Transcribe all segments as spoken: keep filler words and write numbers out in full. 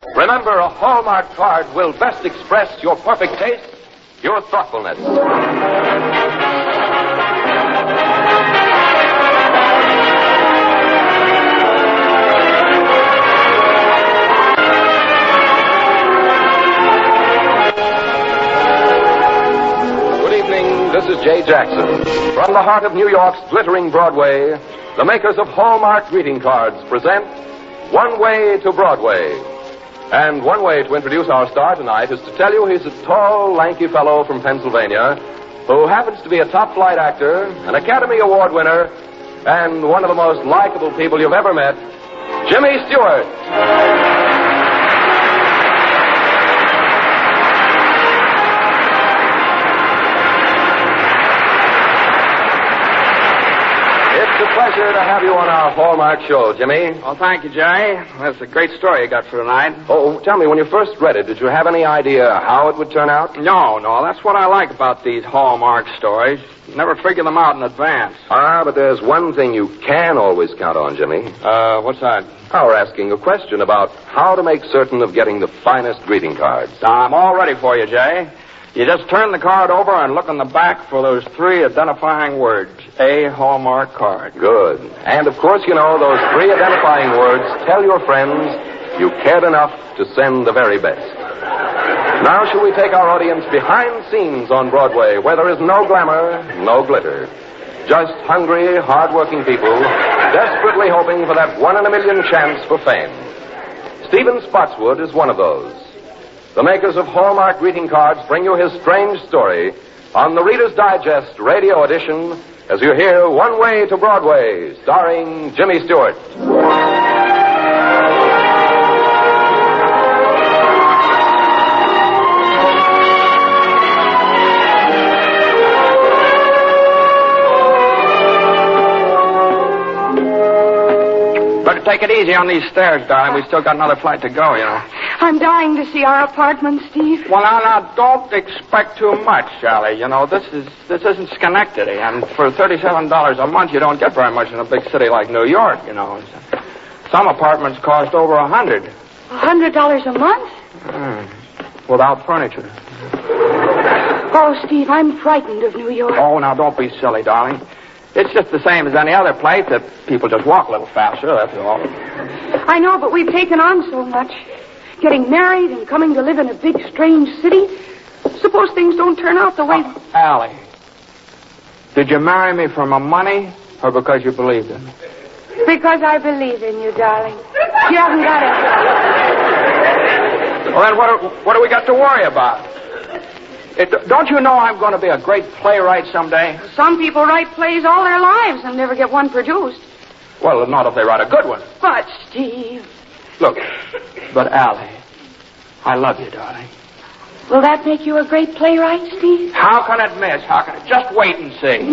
Remember, a Hallmark card will best express your perfect taste, your thoughtfulness. This is Jay Jackson. From the heart of New York's glittering Broadway, the makers of Hallmark greeting cards present One Way to Broadway. And one way to introduce our star tonight is to tell you he's a tall, lanky fellow from Pennsylvania who happens to be a top-flight actor, an Academy Award winner, and one of the most likable people you've ever met, Jimmy Stewart. Pleasure to have you on our Hallmark show, Jimmy. Well, thank you, Jay. That's a great story you got for tonight. Oh, tell me, when you first read it, did you have any idea how it would turn out? No, no, that's what I like about these Hallmark stories. You never figure them out in advance. Ah, but there's one thing you can always count on, Jimmy. Uh, what's that? Our asking a question about how to make certain of getting the finest greeting cards. I'm all ready for you, Jay. You just turn the card over and look in the back for those three identifying words. A Hallmark card. Good. And, of course, you know, those three identifying words tell your friends you cared enough to send the very best. Now, shall we take our audience behind scenes on Broadway, where there is no glamour, no glitter. Just hungry, hard-working people, desperately hoping for that one-in-a-million chance for fame. Stephen Spotswood is one of those. The makers of Hallmark greeting cards bring you his strange story on the Reader's Digest radio edition as you hear One Way to Broadway, starring Jimmy Stewart. Better take it easy on these stairs, darling. We've still got another flight to go, you know. I'm dying to see our apartment, Steve. Well, now, now, don't expect too much, Sally. You know, this is this isn't Schenectady, and for thirty-seven dollars a month, you don't get very much in a big city like New York, you know. Some apartments cost over a hundred. A hundred dollars a month? Mm. Without furniture. Oh, Steve, I'm frightened of New York. Oh, now, don't be silly, darling. It's just the same as any other place, that people just walk a little faster, that's all. I know, but we've taken on so much. Getting married and coming to live in a big, strange city. Suppose things don't turn out the way... Oh, Allie, did you marry me for my money or because you believed in me? Because I believe in you, darling. You haven't got it. Well, then what, what do we got to worry about? It, don't you know I'm going to be a great playwright someday? Some people write plays all their lives and never get one produced. Well, not if they write a good one. But, Steve... Look, but Allie, I love you, darling. Will that make you a great playwright, Steve? How can it miss? How can it? Just wait and see.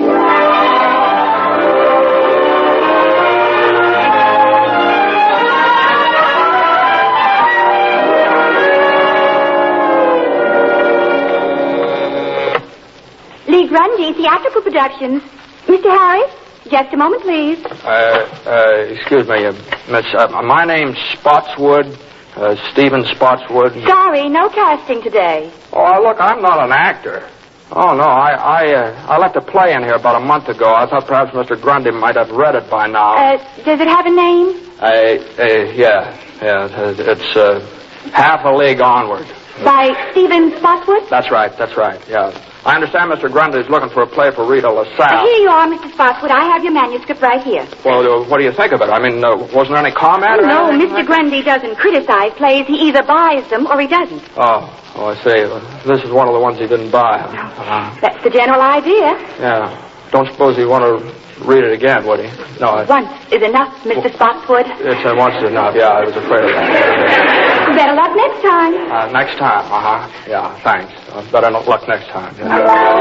Lee Grundy, Theatrical Productions. Mister Harris, just a moment, please. Uh, uh, excuse me, uh, Miss, uh, my name's Spotswood, uh, Stephen Spotswood. Sorry, no casting today. Oh, look, I'm not an actor. Oh, no, I I, uh, I left a play in here about a month ago. I thought perhaps Mister Grundy might have read it by now. Uh, does it have a name? Uh, uh yeah, yeah, it's, uh, Half a League Onward. By Stephen Spotswood? That's right, that's right, yeah. I understand Mister Grundy's looking for a play for Rita LaSalle. Here you are, Mister Spotswood. I have your manuscript right here. Well, uh, what do you think of it? I mean, uh, wasn't there any comment? Oh, no, anything Mister like Grundy doesn't criticize plays. He either buys them or he doesn't. Oh, oh, I see. Uh, this is one of the ones he didn't buy. Uh, That's the general idea. Yeah. Don't suppose he'd want to read it again, would he? No. I... Once is enough, Mister Well, Spotswood. It's uh, once is enough. Yeah, I was afraid of that. Better luck next time. Uh, next time, uh-huh. Yeah, thanks. Uh, better luck next time. Yeah.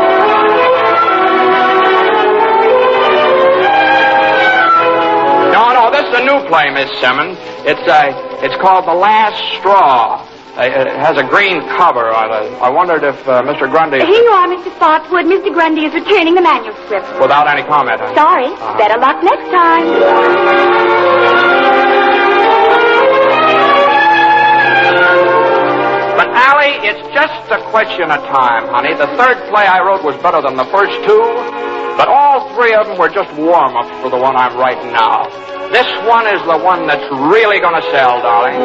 No, no, this is a new play, Miss Simmons. It's uh, it's called The Last Straw. Uh, it has a green cover on it. I wondered if uh, Mister Grundy... Here you are, Mister Spotswood. Mister Grundy is returning the manuscript. Without any comment, huh? Sorry. Uh-huh. Better luck next time. it's just a question of time, honey. The third play I wrote was better than the first two, but all three of them were just warm-ups for the one I'm writing now. This one is the one that's really going to sell, darling.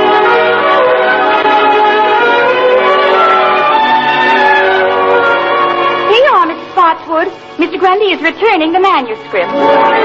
Here you are, Mister Spotswood. Mister Grundy is returning the manuscript.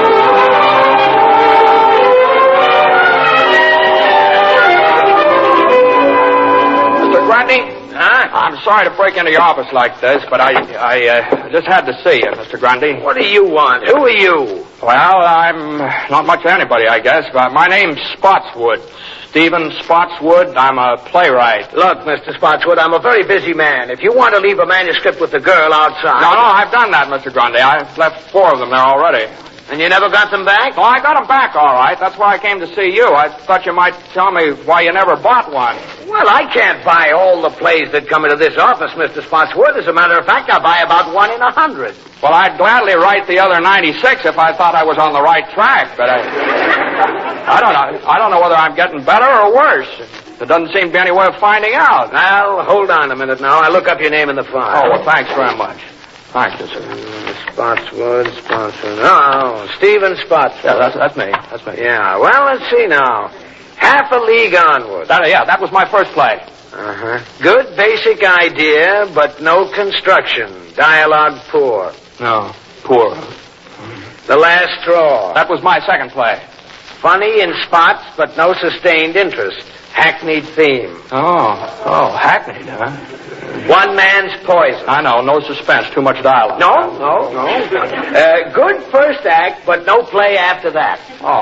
Mister Grundy? Huh? I'm sorry to break into your office like this, but I I uh, just had to see you, Mister Grundy. What do you want? Who are you? Well, I'm not much of anybody, I guess, but my name's Spotswood. Stephen Spotswood. I'm a playwright. Look, Mister Spotswood, I'm a very busy man. If you want to leave a manuscript with the girl outside... No, no, I've done that, Mister Grundy. I've left four of them there already. And you never got them back? Oh, I got them back all right. That's why I came to see you. I thought you might tell me why you never bought one. Well, I can't buy all the plays that come into this office, Mister Spotswood. As a matter of fact, I buy about one in a hundred. Well, I'd gladly write the other ninety-six if I thought I was on the right track, but I... I don't know. I don't know whether I'm getting better or worse. There doesn't seem to be any way of finding out. Well, hold on a minute now. I'll look up your name in the file. Oh, well, thanks very much. Thank you, sir. Uh, Spotswood, Spotswood. Oh, Stephen Spotswood. Yeah, that's, that's me. That's me. Yeah, well, let's see now. Half a League Onward. That, yeah, that was my first play. Uh-huh. Good basic idea, but no construction. Dialogue poor. No, poor. The Last Straw. That was my second play. Funny in spots, but no sustained interest. Hackneyed theme. Oh, oh, hackneyed, huh? One Man's Poison. I know, no suspense, too much dialogue. No, no, no. Uh, good first act, but no play after that. Oh.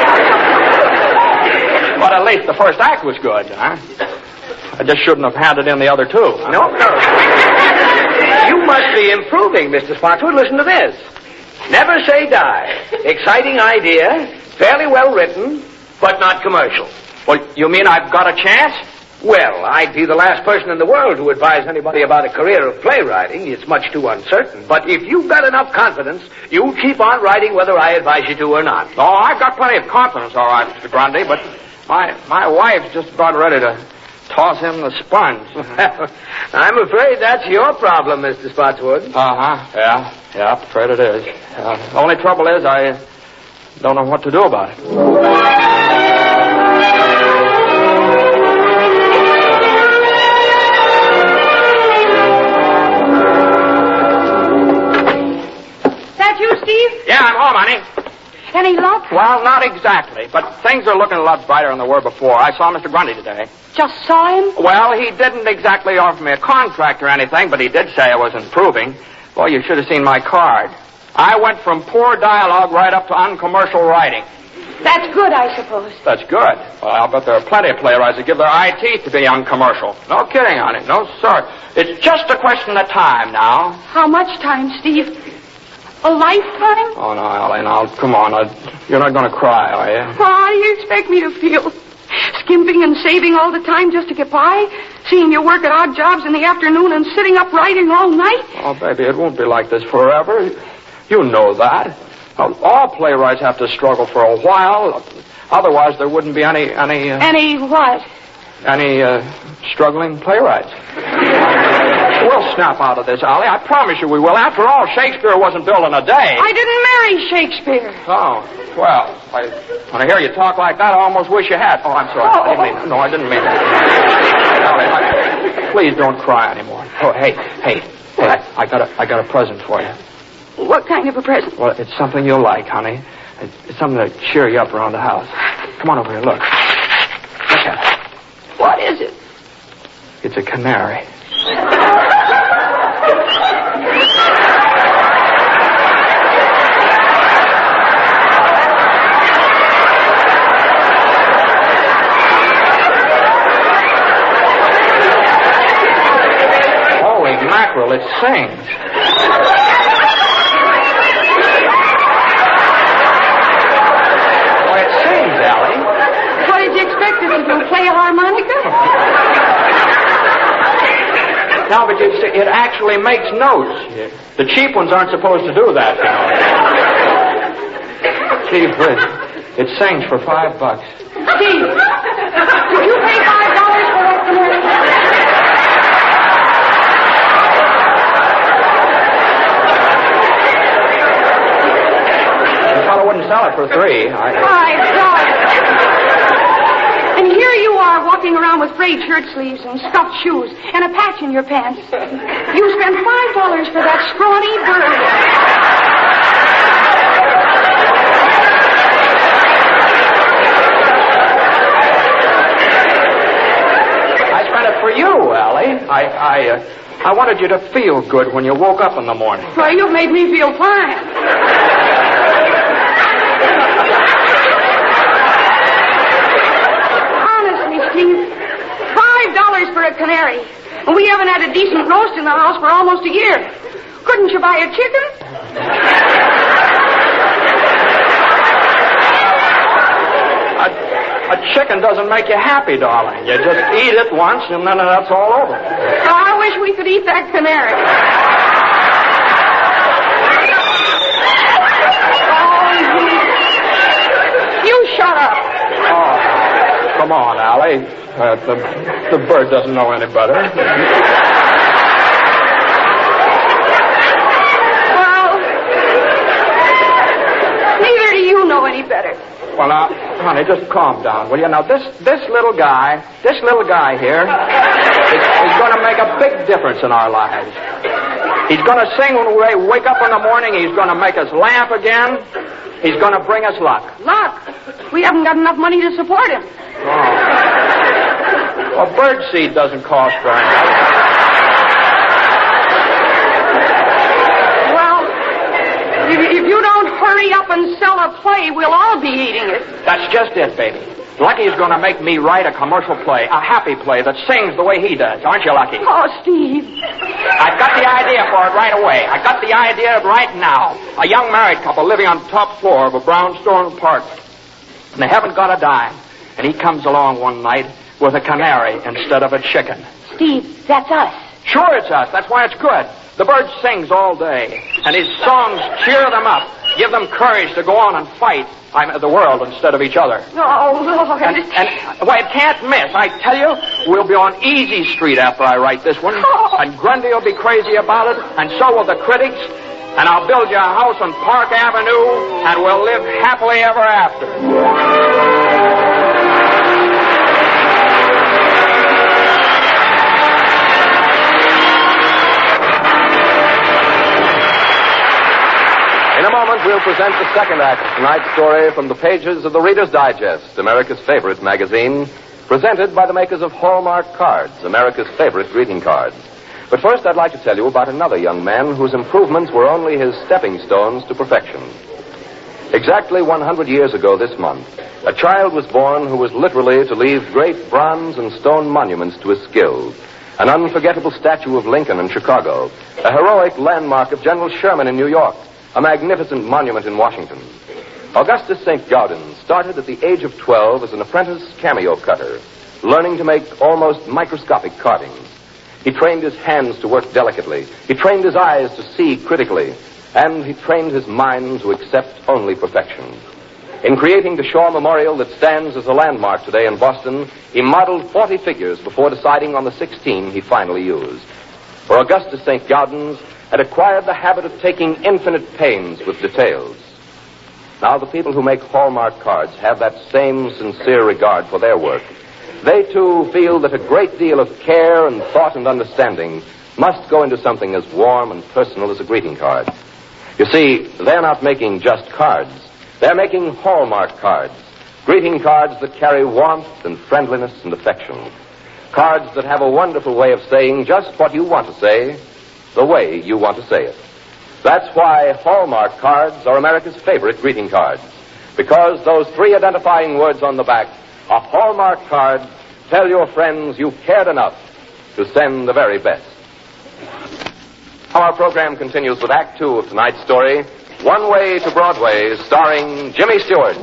But at least the first act was good, huh? I just shouldn't have handed in the other two. Huh? No, no. You must be improving, Mister Spotswood. Listen to this. Never Say Die. Exciting idea, fairly well written, but not commercial. Well, you mean I've got a chance? Well, I'd be the last person in the world to advise anybody about a career of playwriting. It's much too uncertain. But if you've got enough confidence, you'll keep on writing whether I advise you to or not. Oh, I've got plenty of confidence, all right, Mister Grundy, but my my wife's just about ready to toss him the sponge. I'm afraid that's your problem, Mister Spotswood. Uh-huh, yeah, yeah, I'm afraid it is. Uh, the only trouble is I don't know what to do about it. Yeah, I'm home, honey. Any luck? Well, not exactly, but things are looking a lot brighter than they were before. I saw Mister Grundy today. Just saw him? Well, he didn't exactly offer me a contract or anything, but he did say I was improving. Boy, you should have seen my card. I went from poor dialogue right up to uncommercial writing. That's good, I suppose. That's good. Well, I'll bet there are plenty of playwrights that give their eye teeth to be uncommercial. No kidding, honey. No, sir. It's just a question of time now. How much time, Steve? A lifetime? Oh, no, Ellie, now, come on. I, you're not going to cry, are you? Well, how do you expect me to feel? Skimping and saving all the time just to get by? Seeing you work at odd jobs in the afternoon and sitting up writing all night? Oh, baby, it won't be like this forever. You know that. All playwrights have to struggle for a while. Otherwise, there wouldn't be any... Any, uh, any what? Any, uh, struggling playwrights. We'll snap out of this, Ollie. I promise you we will. After all, Shakespeare wasn't built in a day. I didn't marry Shakespeare. Oh, well, I, when I hear you talk like that, I almost wish you had. Oh, I'm sorry. Oh, I didn't mean it. No, I didn't mean it. Ollie, I, please don't cry anymore. Oh, hey, hey, hey, I got a, I got a present for you. What kind of a present? Well, it's something you'll like, honey. It's something to cheer you up around the house. Come on over here, look. Look at it. What is it? It's a canary. Holy mackerel, it sings. Well, it sings, Allie. What did you expect it to do? Play a harmonica? No, but you see, it actually makes notes. The cheap ones aren't supposed to do that, you know. Steve, it, it sings for five bucks. Steve, did you pay five dollars for that canary? sell it for three. I... Five dollars. And here you are walking around with frayed shirt sleeves and stuffed shoes and a patch in your pants. You spent five dollars for that scrawny bird. I spent it for you, Allie. I, I, uh, I wanted you to feel good when you woke up in the morning. Why, you've made me feel fine. Five dollars for a canary. And we haven't had a decent roast in the house for almost a year. Couldn't you buy a chicken? A, a chicken doesn't make you happy, darling. You just eat it once and then that's all over. I wish we could eat that canary. Oh, you shut up. Oh, come on, Allie. Uh, the, the bird doesn't know any better. Well, neither do you know any better. Well, now, honey, just calm down, will you? Now, this this little guy, this little guy here, is, is going to make a big difference in our lives. He's going to sing when we wake up in the morning. He's going to make us laugh again. He's going to bring us luck. Luck? We haven't got enough money to support him. Oh. Well, bird seed doesn't cost very much. Well, if, if you don't hurry up and sell a play, we'll all be eating it. That's just it, baby. Lucky's going to make me write a commercial play, a happy play that sings the way he does. Aren't you, Lucky? Oh, Steve. I've got the idea for it right away. I've got the idea right now. A young married couple living on the top floor of a brownstone apartment. And they haven't got a dime. And he comes along one night with a canary instead of a chicken. Steve, that's us. Sure it's us. That's why it's good. The bird sings all day. And his songs cheer them up, give them courage to go on and fight I'm, the world instead of each other. Oh, Lord. And, and why, it can't miss. I tell you, we'll be on Easy Street after I write this one. Oh. And Grundy will be crazy about it, and so will the critics. And I'll build you a house on Park Avenue, and we'll live happily ever after. In a moment, we'll present the second act of tonight's story from the pages of the Reader's Digest, America's favorite magazine, presented by the makers of Hallmark Cards, America's favorite greeting cards. But first, I'd like to tell you about another young man whose improvements were only his stepping stones to perfection. Exactly one hundred years ago this month, a child was born who was literally to leave great bronze and stone monuments to his skill. An unforgettable statue of Lincoln in Chicago, a heroic landmark of General Sherman in New York, a magnificent monument in Washington. Augustus Saint Gaudens started at the age of twelve as an apprentice cameo cutter, learning to make almost microscopic carvings. He trained his hands to work delicately. He trained his eyes to see critically. And he trained his mind to accept only perfection. In creating the Shaw Memorial that stands as a landmark today in Boston, he modeled forty figures before deciding on the sixteen he finally used. For Augustus Saint Gaudens had acquired the habit of taking infinite pains with details. Now, the people who make Hallmark cards have that same sincere regard for their work. They, too, feel that a great deal of care and thought and understanding must go into something as warm and personal as a greeting card. You see, they're not making just cards. They're making Hallmark cards, greeting cards that carry warmth and friendliness and affection. Cards that have a wonderful way of saying just what you want to say, the way you want to say it. That's why Hallmark cards are America's favorite greeting cards. Because those three identifying words on the back, a Hallmark card, tell your friends you cared enough to send the very best. Our program continues with Act Two of tonight's story, One Way to Broadway, starring Jimmy Stewart.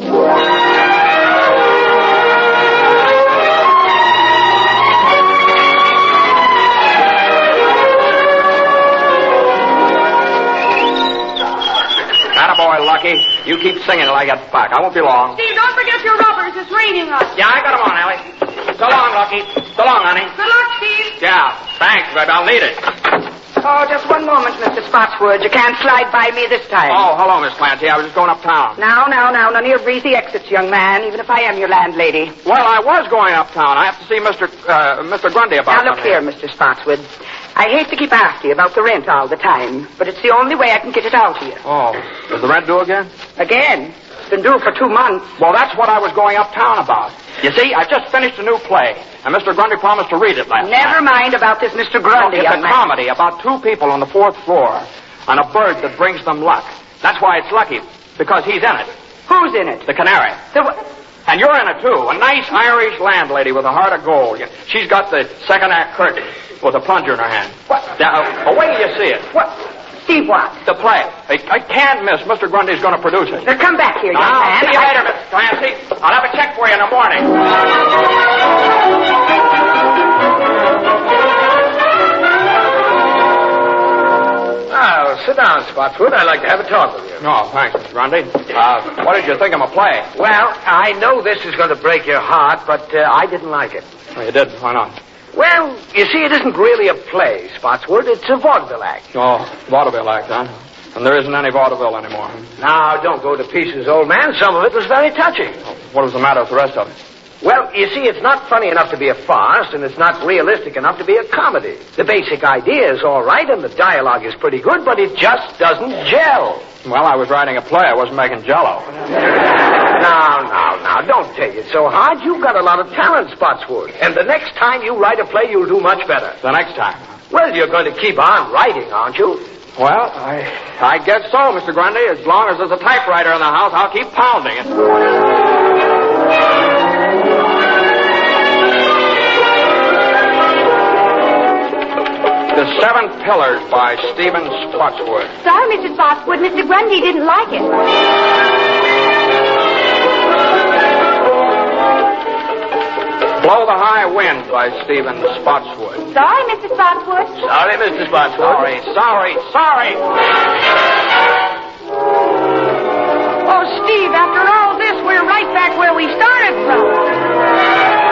Attaboy, Lucky. You keep singing till I get back. I won't be long. Steve, don't forget your rubbers. It's raining us. Yeah, I got them on, Allie. So long, Lucky. So long, honey. Good luck, Steve. Yeah, thanks, baby. I'll need it. Oh, just one moment, Mister Spotswood. You can't slide by me this time. Oh, hello, Miss Clancy. I was just going uptown. Now, now, now, none of your breezy exits, young man, even if I am your landlady. Well, I was going uptown. I have to see Mister Uh, Mister Grundy about Now, look something. here, Mister Spotswood. I hate to keep after you about the rent all the time, but it's the only way I can get it out of you. Oh, is the rent due again? Again. It's been due for two months. Well, that's what I was going uptown about. You see, I just finished a new play, and Mister Grundy promised to read it last Never night. mind about this Mister Grundy, It's young a man. comedy about two people on the fourth floor and a bird that brings them luck. That's why it's lucky, because he's in it. Who's in it? The canary. The wh- And you're in it, too. A nice Irish landlady with a heart of gold. She's got the second act curtain with a plunger in her hand. What? Now, uh, wait till you see it. What? Steve, what? The play. I, I can't miss. Mister Grundy's going to produce it. Now, come back here, young I'll man. see you I- later, Mister Clancy. I'll have a check for you in the morning. Oh, sit down, Spotswood. I'd like to have a talk with you. No, thanks, Mister Grundy. Uh, what did you think of my play? Well, I know this is going to break your heart, but uh, I didn't like it. Oh, you did? Why not? Well, you see, it isn't really a play, Spotswood. It's a vaudeville act. Oh, vaudeville act, huh? And there isn't any vaudeville anymore. Now, don't go to pieces, old man. Some of it was very touching. What was the matter with the rest of it? Well, you see, it's not funny enough to be a farce, and it's not realistic enough to be a comedy. The basic idea is all right, and the dialogue is pretty good, but it just doesn't gel. Well, I was writing a play. I wasn't making jello. Now, now, now, don't take it so hard. You've got a lot of talent, Spotswood. And the next time you write a play, you'll do much better. The next time. Well, you're going to keep on writing, aren't you? Well, I I guess so, Mister Grundy. As long as there's a typewriter in the house, I'll keep pounding it. The Seven Pillars by Stephen Spotswood. Sorry, Mister Spotswood. Mister Grundy didn't like it. Blow the High Wind by Stephen Spotswood. Sorry, Mister Spotswood. Sorry, Mister Spotswood. Sorry, sorry, sorry. Oh, Steve, after all this, we're right back where we started from.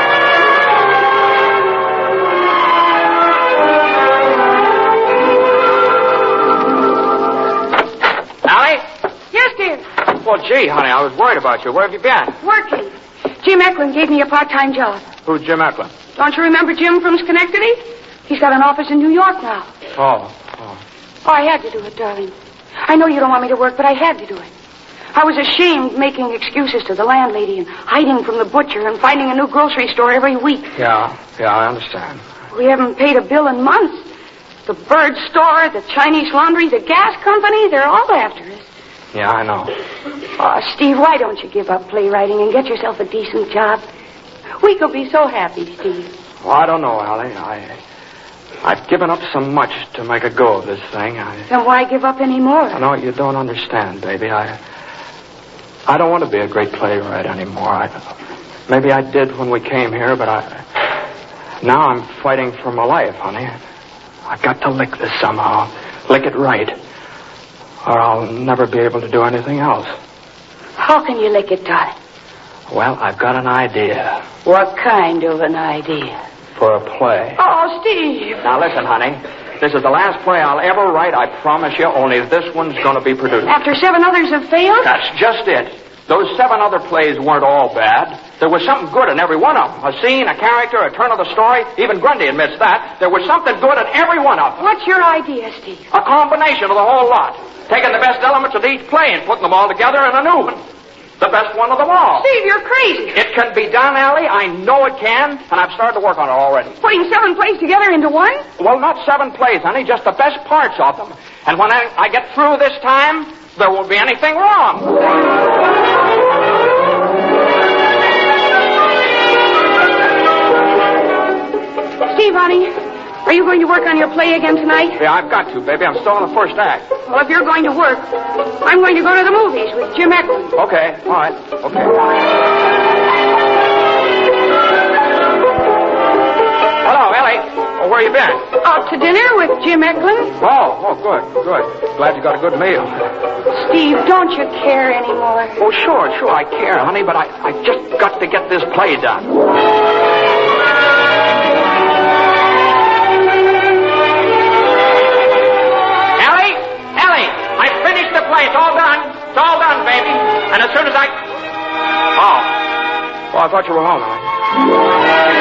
Allie? Yes, dear. Well, gee, honey, I was worried about you. Where have you been? Working. Jim Eklund gave me a part-time job. Who's Jim Eklund? Don't you remember Jim from Schenectady? He's got an office in New York now. Oh, oh. Oh, I had to do it, darling. I know you don't want me to work, but I had to do it. I was ashamed making excuses to the landlady and hiding from the butcher and finding a new grocery store every week. Yeah, yeah, I understand. We haven't paid a bill in months. The bird store, the Chinese laundry, the gas company, they're all after us. Yeah, I know. Oh, Steve, why don't you give up playwriting and get yourself a decent job? We could be so happy, Steve. Well, I don't know, Allie. I, I've given up so much to make a go of this thing. I, Then why give up any more? I know you don't understand, baby. I, I don't want to be a great playwright anymore. I, maybe I did when we came here, but I, now I'm fighting for my life, honey. I've got to lick this somehow, lick it right, or I'll never be able to do anything else. How can you lick it, darling? Well, I've got an idea What kind of an idea? for a play. Oh, Steve. Now, listen, honey. This is the last play I'll ever write, I promise you, only this one's going to be produced. After seven others have failed? That's just it. Those seven other plays weren't all bad. There was something good in every one of them. A scene, a character, a turn of the story. Even Grundy admits that. There was something good in every one of them. What's your idea, Steve? A combination of the whole lot. Taking the best elements of each play and putting them all together in a new one. The best one of them all. Steve, you're crazy. It can be done, Allie. I know it can, and I've started to work on it already. Putting seven plays together into one? Well, not seven plays, honey, just the best parts of them. And when I, I get through this time, there won't be anything wrong. Steve, honey, are you going to work on your play again tonight? Yeah, I've got to, baby. I'm still in the first act. Well, if you're going to work, I'm going to go to the movies with Jim Eklund. Okay, all right, okay. Hello, Ellie. Oh, where you been? Out to dinner with Jim Eklund? Oh, oh, good, good. Glad you got a good meal. Steve, don't you care anymore? Oh, sure, sure, I care, honey, but I, I just got to get this play done. thought you were home, Allie.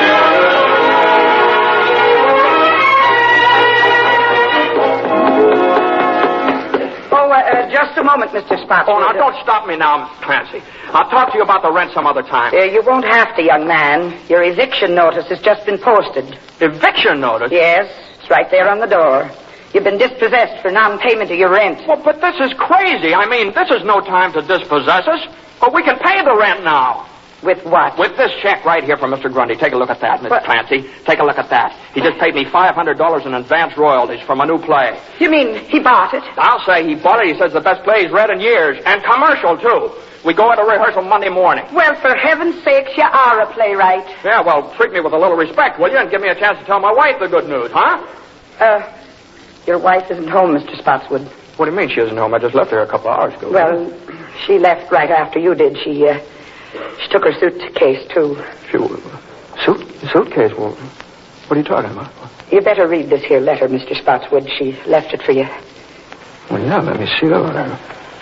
Oh, uh, uh, just a moment, Mister Spotswood. Oh, now, don't stop me now, Miss Clancy. I'll talk to you about the rent some other time. Uh, you won't have to, young man. Your eviction notice has just been posted. Eviction notice? Yes, it's right there on the door. You've been dispossessed for non-payment of your rent. Well, but this is crazy. I mean, this is no time to dispossess us. But we can pay the rent now. With what? With this check right here from Mister Grundy. Take a look at that, Miss Clancy. Take a look at that. He just paid me five hundred dollars in advance royalties from a new play. You mean he bought it? I'll say he bought it. He says the best play he's read in years. And commercial, too. We go into rehearsal Monday morning. Well, for heaven's sakes, you are a playwright. Yeah, well, treat me with a little respect, will you? And give me a chance to tell my wife the good news, huh? Uh, your wife isn't home, Mister Spotswood. What do you mean she isn't home? I just left her a couple of hours ago. Well, she left right after you did. She, uh, she took her suitcase, too. She, suit, suitcase? Well, what are you talking about? You better read this here letter, Mister Spotswood. She left it for you. Well, yeah, let me see the letter.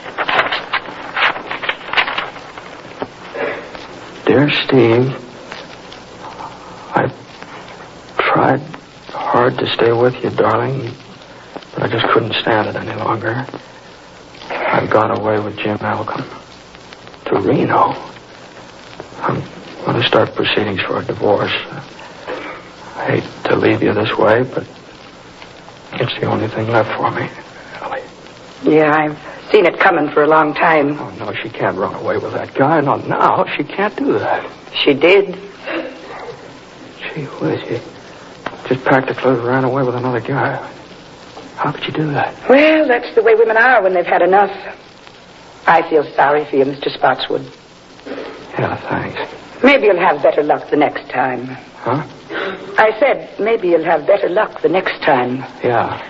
Dear Steve, I've tried hard to stay with you, darling, but I just couldn't stand it any longer. I've gone away with Jim Malcolm to Reno. I'm going to start proceedings for a divorce. I hate to leave you this way, but it's the only thing left for me, Ellie. Yeah, I've seen it coming for a long time. Oh, no, she can't run away with that guy. Not now. She can't do that. She did. Gee whiz, she just practically ran away with another guy. How could you do that? Well, that's the way women are when they've had enough. I feel sorry for you, Mister Spotswood. Yeah, thanks. Maybe you'll have better luck the next time. Huh? I said maybe you'll have better luck the next time. Yeah.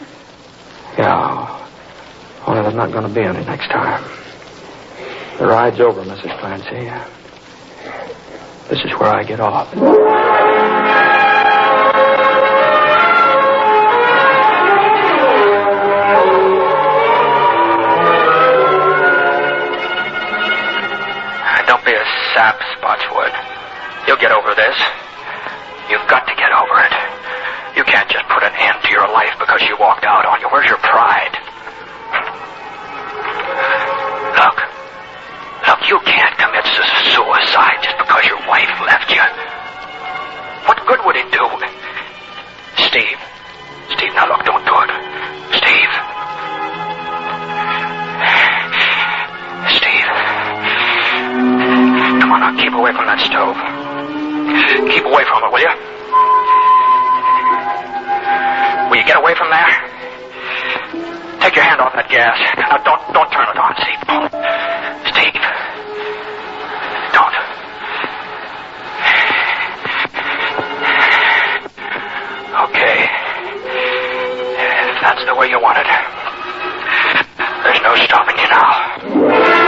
Yeah. Only there's not going to be any next time. The ride's over, Missus Clancy. This is where I get off. Don't be a sap, Spotswood. You'll get over this. You've got to get over it. You can't just put an end to your life because she walked out on you. Where's your pride? Look. Look, you can't commit suicide just because your wife left you. What good would it do? Steve. Steve, now look, don't do it. Steve. Steve. Come on, now, keep away from that stove. Keep away from it, will you? Will you get away from there? Take your hand off that gas. Now, don't, don't turn it on, Steve. Steve. Don't. Okay. If that's the way you want it, there's no stopping you now.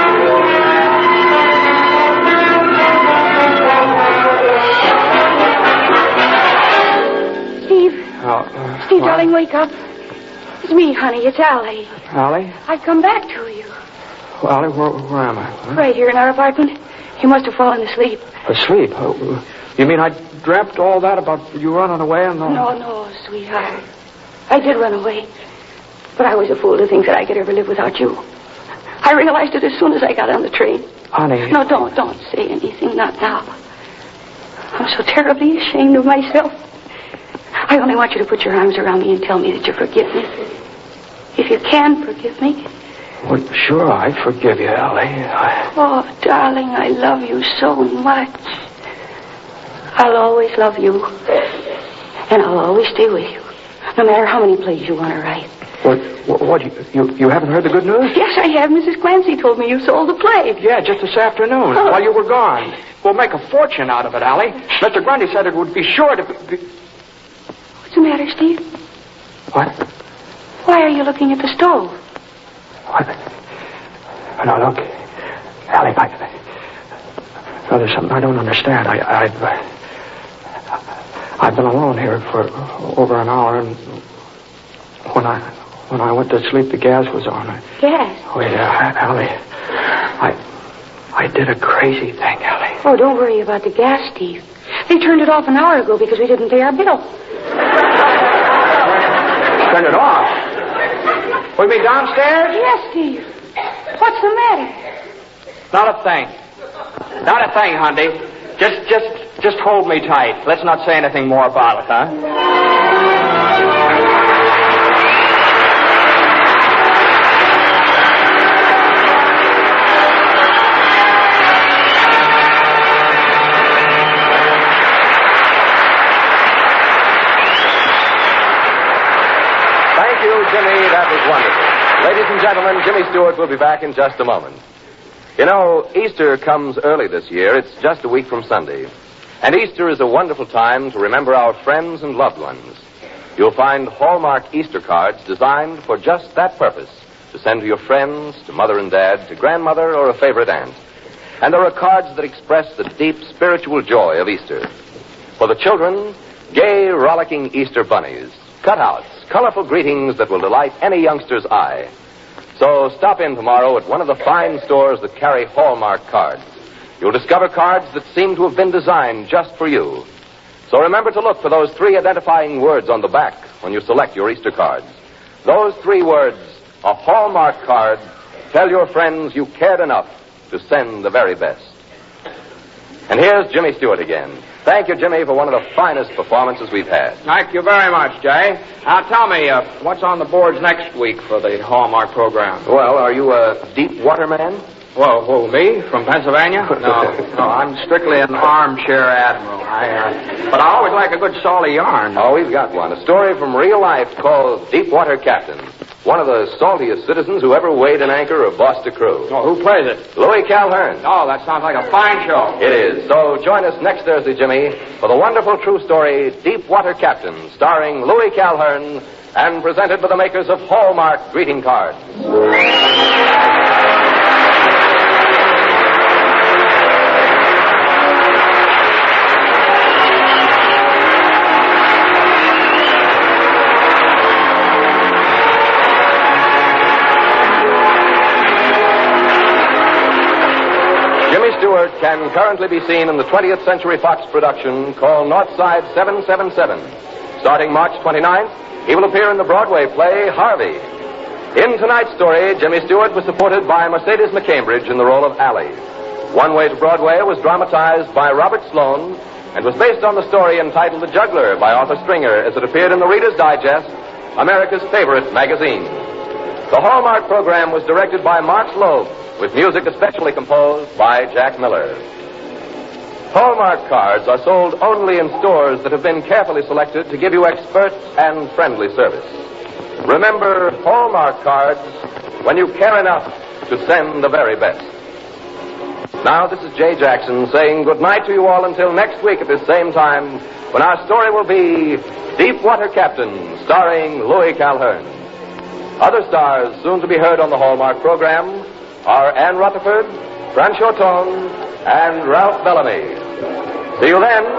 Oh, uh, Steve, what? Darling, wake up. It's me, honey. It's Allie. Allie? I've come back to you. Well, Allie, where, where am I? Huh? Right here in our apartment. You must have fallen asleep. Asleep? Oh, you mean I dreamt all that about you running away and all? No, no, sweetheart. I did run away. But I was a fool to think that I could ever live without you. I realized it as soon as I got on the train. Honey. No, don't, don't say anything. Not now. I'm so terribly ashamed of myself. I only want you to put your arms around me and tell me that you forgive me. If you can forgive me. Well, sure, I forgive you, Allie. I... Oh, darling, I love you so much. I'll always love you. And I'll always stay with you. No matter how many plays you want to write. What, what, what you, you, you haven't heard the good news? Yes, I have. Missus Clancy told me you sold the play. Yeah, just this afternoon, oh. while you were gone. We'll make a fortune out of it, Allie. Mister Grundy said it would be sure to be... What's the matter, Steve? What? Why are you looking at the stove? What? No, look. Allie, I... No, there's something I don't understand. I, I've... Uh, I've been alone here for over an hour, and when I when I went to sleep, the gas was on. Gas? Oh, yeah, Allie. I... I did a crazy thing, Allie. Oh, don't worry about the gas, Steve. They turned it off an hour ago because we didn't pay our bill. Turn it off? We be downstairs? Yes, Steve. What's the matter? Not a thing. Not a thing, Hundy. Just, just, just hold me tight. Let's not say anything more about it, huh? Thank you, Jimmy. That was wonderful. Ladies and gentlemen, Jimmy Stewart will be back in just a moment. You know, Easter comes early this year. It's just a week from Sunday. And Easter is a wonderful time to remember our friends and loved ones. You'll find Hallmark Easter cards designed for just that purpose, to send to your friends, to mother and dad, to grandmother, or a favorite aunt. And there are cards that express the deep spiritual joy of Easter. For the children, gay, rollicking Easter bunnies, cutouts, colorful greetings that will delight any youngster's eye. So stop in tomorrow at one of the fine stores that carry Hallmark cards. You'll discover cards that seem to have been designed just for you. So remember to look for those three identifying words on the back when you select your Easter cards. Those three words, a Hallmark card, tell your friends you cared enough to send the very best. And here's Jimmy Stewart again. Thank you, Jimmy, for one of the finest performances we've had. Thank you very much, Jay. Now, tell me, uh, what's on the boards next week for the Hallmark program? Well, are you a deep water man? Whoa, whoa, me? From Pennsylvania? No, no, I'm strictly an armchair admiral. I, uh, but I always like a good salty yarn. Oh, we've got one. A story from real life called Deepwater Captain. One of the saltiest citizens who ever weighed an anchor or bossed a crew. Oh, who plays it? Louis Calhern. Oh, that sounds like a fine show. It is. So join us next Thursday, Jimmy, for the wonderful true story, Deepwater Captain, starring Louis Calhern and presented by the makers of Hallmark greeting cards. Jimmy Stewart can currently be seen in the twentieth Century Fox production called Northside seven seven seven. Starting March twenty-ninth, he will appear in the Broadway play Harvey. In tonight's story, Jimmy Stewart was supported by Mercedes McCambridge in the role of Allie. One Way to Broadway was dramatized by Robert Sloan and was based on the story entitled The Juggler by Arthur Stringer as it appeared in the Reader's Digest, America's favorite magazine. The Hallmark program was directed by Mark Loeb, with music especially composed by Jack Miller. Hallmark cards are sold only in stores that have been carefully selected to give you expert and friendly service. Remember Hallmark cards when you care enough to send the very best. Now, this is Jay Jackson saying good night to you all until next week at this same time, when our story will be Deepwater Captain, starring Louis Calhern. Other stars soon to be heard on the Hallmark program are Anne Rutherford, Franchot Tone, and Ralph Bellamy. See you then.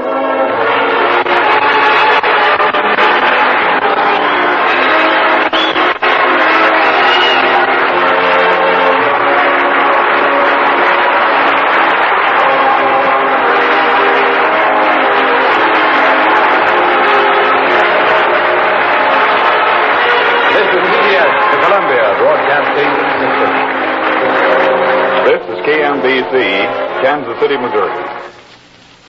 This is C B S, the Columbia Broadcasting System. This is K M B C, Kansas City, Missouri.